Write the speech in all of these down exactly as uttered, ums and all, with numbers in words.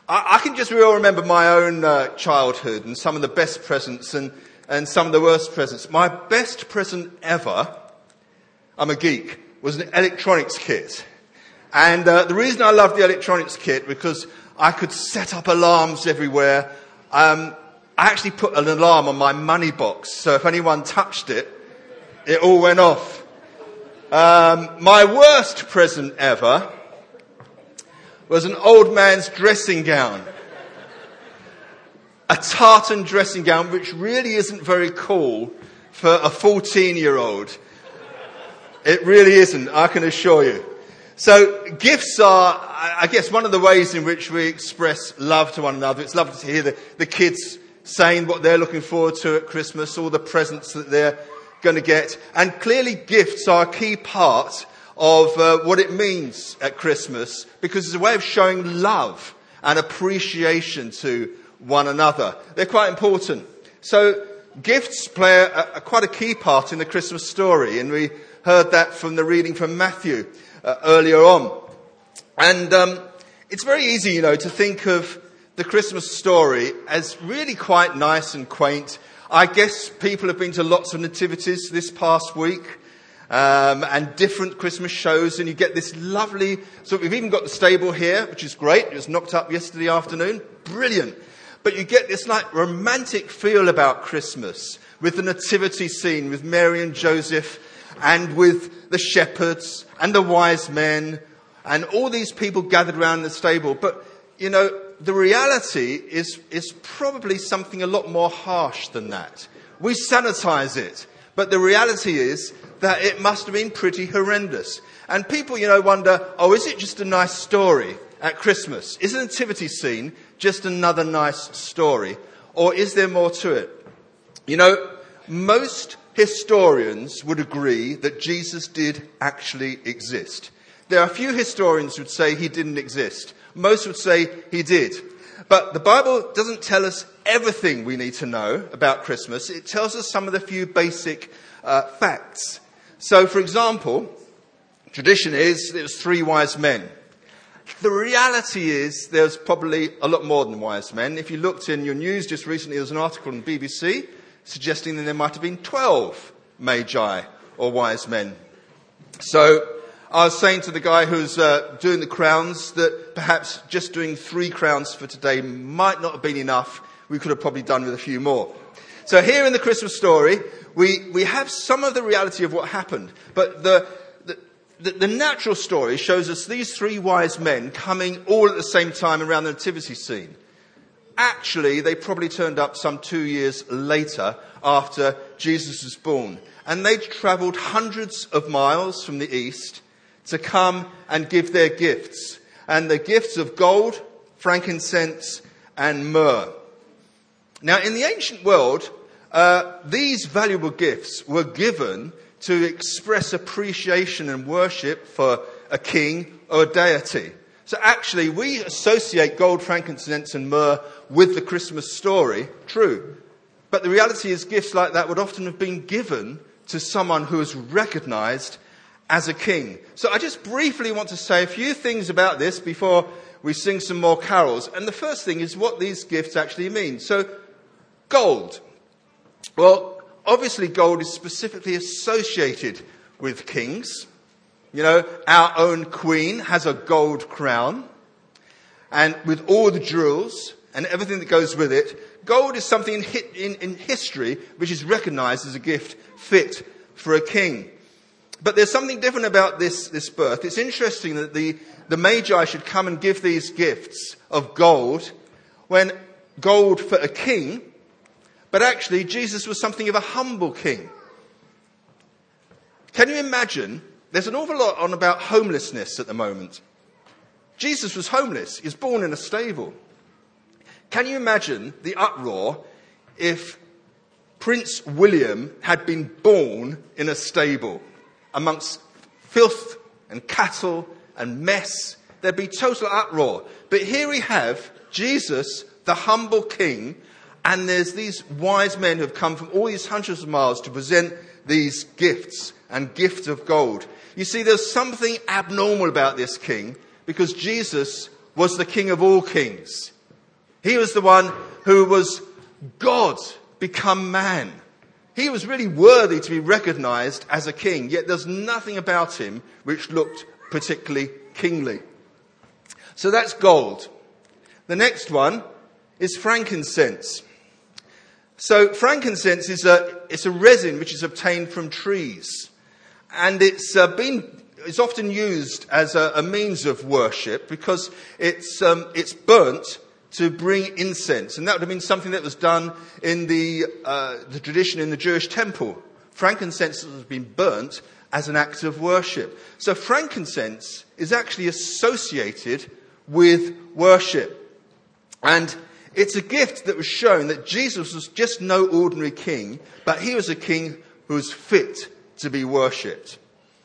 I, I can just really remember my own uh, childhood and some of the best presents and, and some of the worst presents. My best present ever, I'm a geek, was an electronics kit. And uh, the reason I loved the electronics kit, because I could set up alarms everywhere. Um, I actually put an alarm on my money box, so if anyone touched it, it all went off. Um, my worst present ever was an old man's dressing gown. A tartan dressing gown, which really isn't very cool for a fourteen-year-old. It really isn't, I can assure you. So gifts are, I guess, one of the ways in which we express love to one another. It's lovely to hear the, the kids saying what they're looking forward to at Christmas, all the presents that they're going to get. And clearly gifts are a key part of uh, what it means at Christmas, because it's a way of showing love and appreciation to one another. They're quite important. So gifts play a, a, quite a key part in the Christmas story, and we heard that from the reading from Matthew uh, earlier on. And um, it's very easy, you know, to think of the Christmas story as really quite nice and quaint. I guess people have been to lots of nativities this past week, um, and different Christmas shows, and you get this lovely, so we've even got the stable here, which is great. It was knocked up yesterday afternoon. Brilliant. But you get this like romantic feel about Christmas with the nativity scene, with Mary and Joseph, and with the shepherds and the wise men and all these people gathered around the stable. But, you know, the reality is, is probably something a lot more harsh than that. We sanitize it, but the reality is that it must have been pretty horrendous. And people, you know, wonder, oh, is it just a nice story at Christmas? Is the nativity scene just another nice story? Or is there more to it? You know, most historians would agree that Jesus did actually exist. There are a few historians who would say he didn't exist. Most would say he did. But the Bible doesn't tell us everything we need to know about Christmas. It tells us some of the few basic uh, facts. So, for example, tradition is there was three wise men. The reality is there's probably a lot more than wise men. If you looked in your news just recently, there was an article on the B B C suggesting that there might have been twelve magi or wise men. So I was saying to the guy who's uh, doing the crowns that perhaps just doing three crowns for today might not have been enough. We could have probably done with a few more. So here in the Christmas story, we, we have some of the reality of what happened. But the, the, the, the natural story shows us these three wise men coming all at the same time around the nativity scene. Actually, they probably turned up some two years later after Jesus was born. And they travelled hundreds of miles from the east to come and give their gifts. And the gifts of gold, frankincense, and myrrh. Now, in the ancient world, uh, these valuable gifts were given to express appreciation and worship for a king or a deity. So actually, we associate gold, frankincense, and myrrh with the Christmas story. True. But the reality is gifts like that would often have been given to someone who was recognised as a king. So I just briefly want to say a few things about this before we sing some more carols. And the first thing is what these gifts actually mean. So, gold. Well, obviously gold is specifically associated with kings. You know, our own queen has a gold crown. And with all the jewels and everything that goes with it, gold is something in, in, in history which is recognised as a gift fit for a king. But there's something different about this, this birth. It's interesting that the, the Magi should come and give these gifts of gold when gold for a king, but actually Jesus was something of a humble king. Can you imagine? There's an awful lot on about homelessness at the moment. Jesus was homeless. He was born in a stable. Can you imagine the uproar if Prince William had been born in a stable amongst filth and cattle and mess? There'd be total uproar. But here we have Jesus, the humble king, and there's these wise men who have come from all these hundreds of miles to present these gifts and gifts of gold. You see, there's something abnormal about this king because Jesus was the King of all kings. He was the one who was God become man. He was really worthy to be recognized as a king, yet there's nothing about him which looked particularly kingly. So that's gold. The next one is frankincense. So frankincense is a, it's a resin which is obtained from trees. And it's uh, been it's often used as a, a means of worship because it's um, it's burnt to bring incense, and that would have been something that was done in the uh, the tradition in the Jewish temple. Frankincense has been burnt as an act of worship. So frankincense is actually associated with worship, and it's a gift that was shown that Jesus was just no ordinary king, but he was a king who was fit to be worshipped.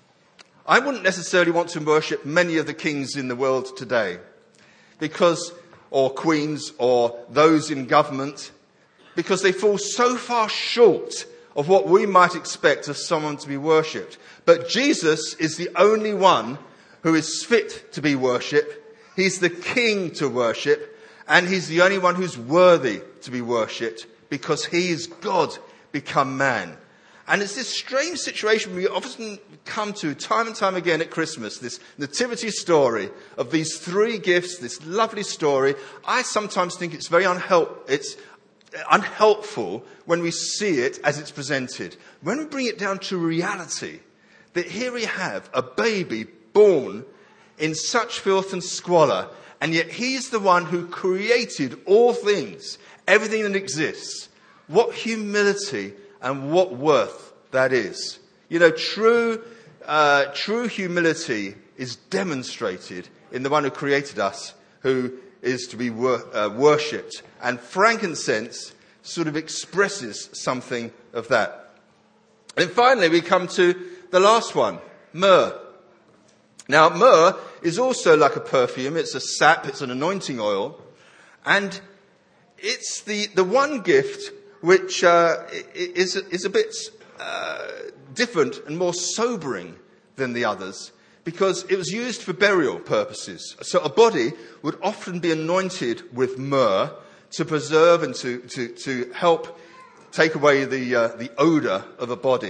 I wouldn't necessarily want to worship many of the kings in the world today, because, or queens, or those in government, because they fall so far short of what we might expect of someone to be worshipped. But Jesus is the only one who is fit to be worshipped. He's the king to worship, and he's the only one who's worthy to be worshipped, because he is God become man. And it's this strange situation we often come to time and time again at Christmas, this nativity story of these three gifts, this lovely story. I sometimes think it's very unhelp, it's unhelpful when we see it as it's presented. When we bring it down to reality, that here we have a baby born in such filth and squalor, and yet he's the one who created all things, everything that exists. What humility and what worth that is. You know, true uh, true humility is demonstrated in the one who created us, who is to be wor- uh, worshipped. And frankincense sort of expresses something of that. And finally, we come to the last one, myrrh. Now, myrrh is also like a perfume. It's a sap, it's an anointing oil. And it's the, the one gift which uh, is, is a bit uh, different and more sobering than the others, because it was used for burial purposes. So a body would often be anointed with myrrh to preserve and to, to, to help take away the, uh, the odour of a body.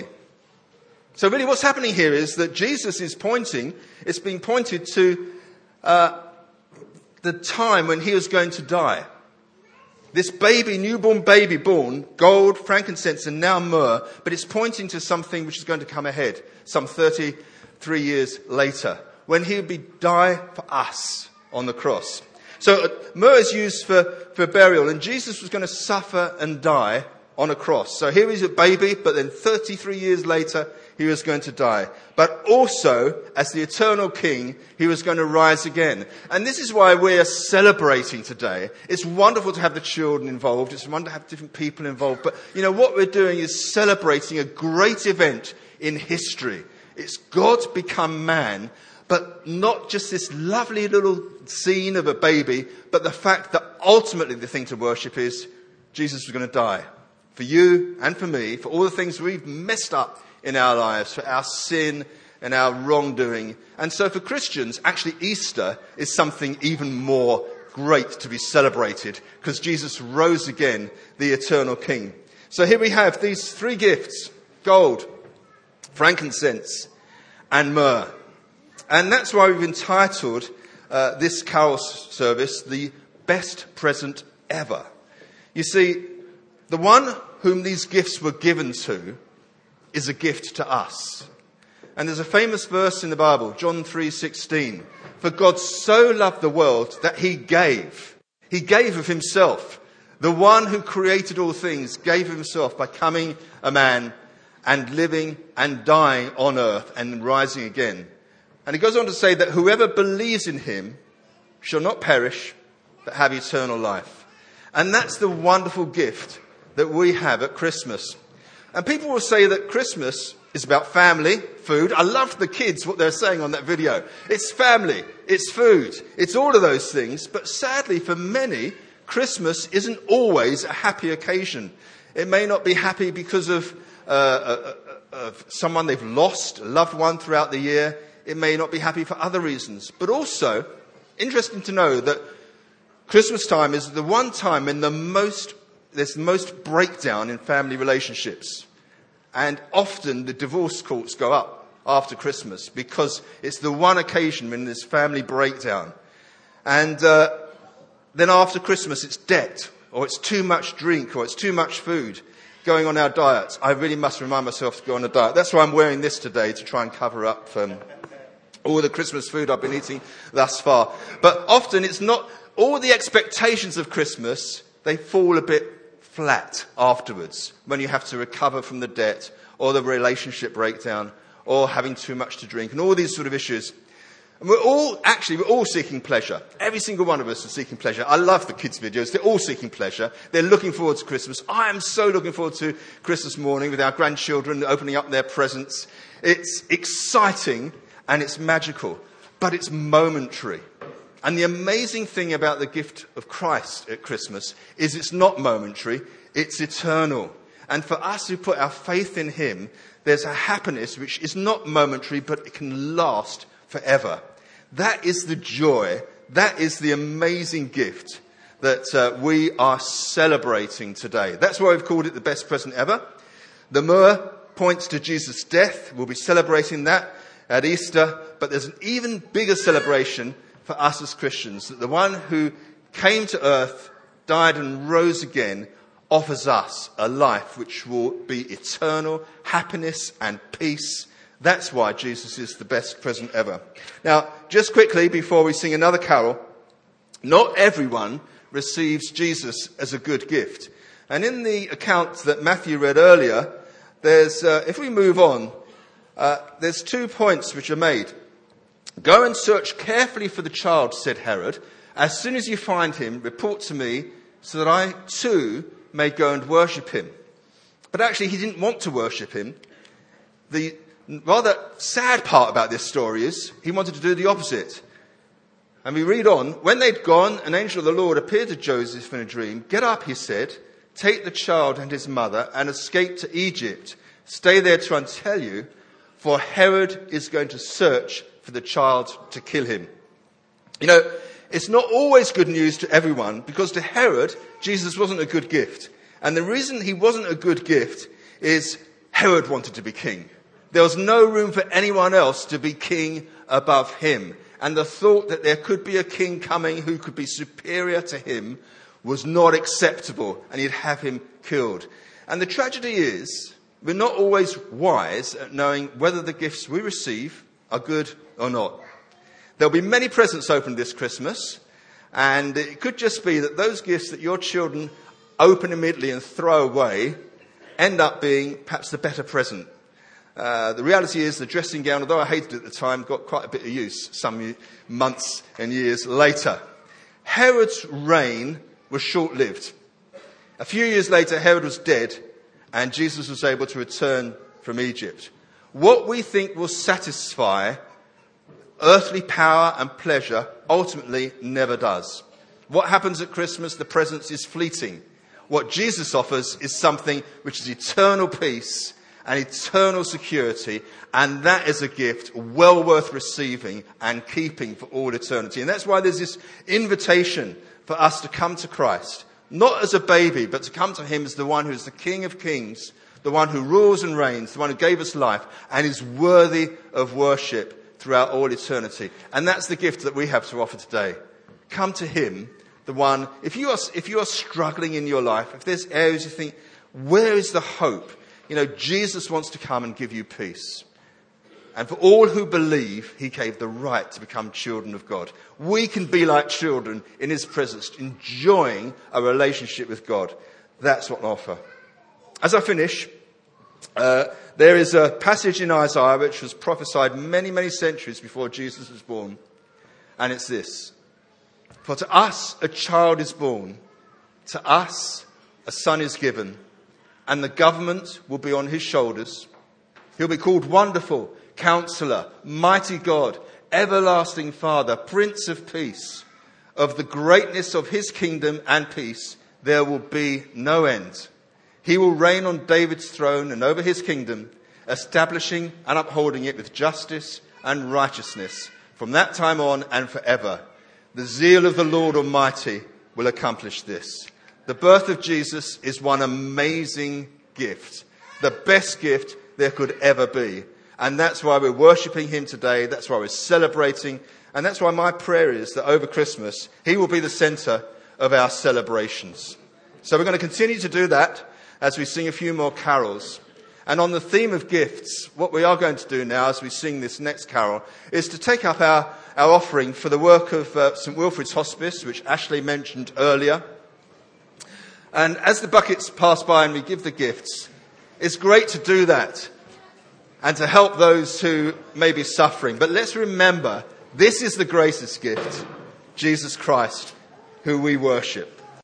So really what's happening here is that Jesus is pointing, it's being pointed to uh, the time when he was going to die. This baby, newborn baby born, gold, frankincense, and now myrrh, but it's pointing to something which is going to come ahead, some thirty-three years later, when he would be die for us on the cross. So uh, myrrh is used for, for burial, and Jesus was going to suffer and die on a cross. So here he's a baby, but then thirty-three years later, he was going to die. But also, as the eternal king, he was going to rise again. And this is why we're celebrating today. It's wonderful to have the children involved. It's wonderful to have different people involved. But, you know, what we're doing is celebrating a great event in history. It's God become man, but not just this lovely little scene of a baby, but the fact that ultimately the thing to worship is Jesus was going to die. For you and for me, for all the things we've messed up in our lives, for our sin and our wrongdoing. And so for Christians, actually Easter is something even more great to be celebrated, because Jesus rose again, the eternal King. So here we have these three gifts: gold, frankincense, and myrrh. And that's why we've entitled uh, this carol service, The Best Present Ever. You see, the one whom these gifts were given to is a gift to us. And there's a famous verse in the Bible, John three sixteen. For God so loved the world that he gave. He gave of himself. The one who created all things gave of himself by coming a man and living and dying on earth and rising again. And he goes on to say that whoever believes in him shall not perish, but have eternal life. And that's the wonderful gift that we have at Christmas. And people will say that Christmas is about family, food. I loved the kids, what they're saying on that video. It's family, it's food, it's all of those things. But sadly, for many, Christmas isn't always a happy occasion. It may not be happy because of, uh, uh, of someone they've lost, a loved one throughout the year. It may not be happy for other reasons. But also, interesting to know that Christmas time is the one time when the most, there's the most breakdown in family relationships. And often the divorce courts go up after Christmas because it's the one occasion when there's family breakdown. And uh, then after Christmas it's debt, or it's too much drink, or it's too much food going on our diets. I really must remind myself to go on a diet. That's why I'm wearing this today, to try and cover up um, all the Christmas food I've been eating thus far. But often it's not, all the expectations of Christmas, they fall a bit flat afterwards when you have to recover from the debt or the relationship breakdown or having too much to drink and all these sort of issues. And we're all, actually, we're all seeking pleasure. Every single one of us is seeking pleasure. I love the kids' videos. They're all seeking pleasure. They're looking forward to Christmas. I am so looking forward to Christmas morning with our grandchildren opening up their presents. It's exciting and it's magical, but it's momentary. And the amazing thing about the gift of Christ at Christmas is it's not momentary, it's eternal. And for us who put our faith in him, there's a happiness which is not momentary, but it can last forever. That is the joy, that is the amazing gift that uh, we are celebrating today. That's why we've called it the best present ever. The myrrh points to Jesus' death. We'll be celebrating that at Easter. But there's an even bigger celebration for us as Christians, that the one who came to earth, died and rose again, offers us a life which will be eternal happiness and peace. That's why Jesus is the best present ever. Now, just quickly before we sing another carol, not everyone receives Jesus as a good gift. And in the account that Matthew read earlier, there's, uh, if we move on, uh, there's two points which are made. Go and search carefully for the child, said Herod. As soon as you find him, report to me so that I too may go and worship him. But actually, he didn't want to worship him. The rather sad part about this story is he wanted to do the opposite. And we read on, when they'd gone, an angel of the Lord appeared to Joseph in a dream. Get up, he said, take the child and his mother and escape to Egypt. Stay there till I tell you, for Herod is going to search for the child to kill him. You know, it's not always good news to everyone, because to Herod, Jesus wasn't a good gift. And the reason he wasn't a good gift is Herod wanted to be king. There was no room for anyone else to be king above him. And the thought that there could be a king coming who could be superior to him was not acceptable, and he'd have him killed. And the tragedy is, we're not always wise at knowing whether the gifts we receive are good or not. There'll be many presents opened this Christmas, and it could just be that those gifts that your children open immediately and throw away end up being perhaps the better present. Uh, the reality is the dressing gown, although I hated it at the time, got quite a bit of use some months and years later. Herod's reign was short-lived. A few years later, Herod was dead, and Jesus was able to return from Egypt. What we think will satisfy earthly power and pleasure ultimately never does. What happens at Christmas, the presents, is fleeting. What Jesus offers is something which is eternal peace and eternal security, and that is a gift well worth receiving and keeping for all eternity. And that's why there's this invitation for us to come to Christ, not as a baby, but to come to him as the one who is the King of Kings, the one who rules and reigns, the one who gave us life and is worthy of worship throughout all eternity. And that's the gift that we have to offer today. Come to him, the one, if you are, if you are struggling in your life, if there's areas you think, where is the hope? You know, Jesus wants to come and give you peace. And for all who believe, he gave the right to become children of God. We can be like children in his presence, enjoying a relationship with God. That's what I offer. As I finish, uh, there is a passage in Isaiah which was prophesied many, many centuries before Jesus was born. And it's this. For to us a child is born, to us a son is given, and the government will be on his shoulders. He'll be called Wonderful, Counselor, Mighty God, Everlasting Father, Prince of Peace. Of the greatness of his kingdom and peace there will be no end. He will reign on David's throne and over his kingdom, establishing and upholding it with justice and righteousness from that time on and forever. The zeal of the Lord Almighty will accomplish this. The birth of Jesus is one amazing gift, the best gift there could ever be. And that's why we're worshipping him today. That's why we're celebrating. And that's why my prayer is that over Christmas, he will be the centre of our celebrations. So we're going to continue to do that as we sing a few more carols. And on the theme of gifts, what we are going to do now as we sing this next carol is to take up our, our offering for the work of uh, St Wilfrid's Hospice, which Ashley mentioned earlier. And as the buckets pass by and we give the gifts, it's great to do that and to help those who may be suffering. But let's remember, this is the greatest gift, Jesus Christ, who we worship.